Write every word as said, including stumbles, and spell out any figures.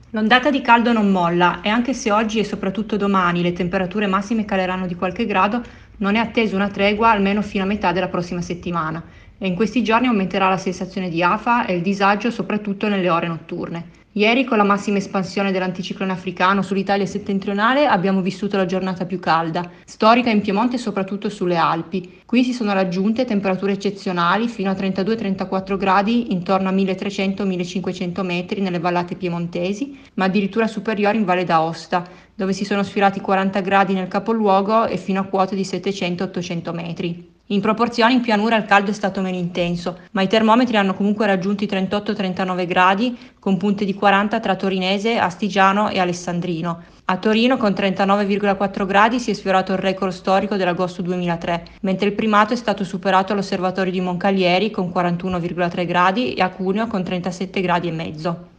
L'ondata di caldo non molla e anche se oggi e soprattutto domani le temperature massime caleranno di qualche grado, non è attesa una tregua almeno fino a metà della prossima settimana e in questi giorni aumenterà la sensazione di afa e il disagio soprattutto nelle ore notturne. Ieri, con la massima espansione dell'anticiclone africano sull'Italia settentrionale, abbiamo vissuto la giornata più calda, storica in Piemonte e soprattutto sulle Alpi. Qui si sono raggiunte temperature eccezionali fino a trentadue trentaquattro gradi intorno a milletrecento millecinquecento metri nelle vallate piemontesi, ma addirittura superiori in Valle d'Aosta, dove si sono sfiorati quaranta gradi nel capoluogo e fino a quote di settecento ottocento metri. In proporzione in pianura il caldo è stato meno intenso, ma i termometri hanno comunque raggiunto i trentotto trentanove gradi, con punte di quaranta tra Torinese, Astigiano e Alessandrino. A Torino con trentanove virgola quattro gradi si è sfiorato il record storico dell'agosto duemilatré, mentre il primato è stato superato all'osservatorio di Moncalieri con quarantuno virgola tre gradi e a Cuneo con trentasette gradi e mezzo.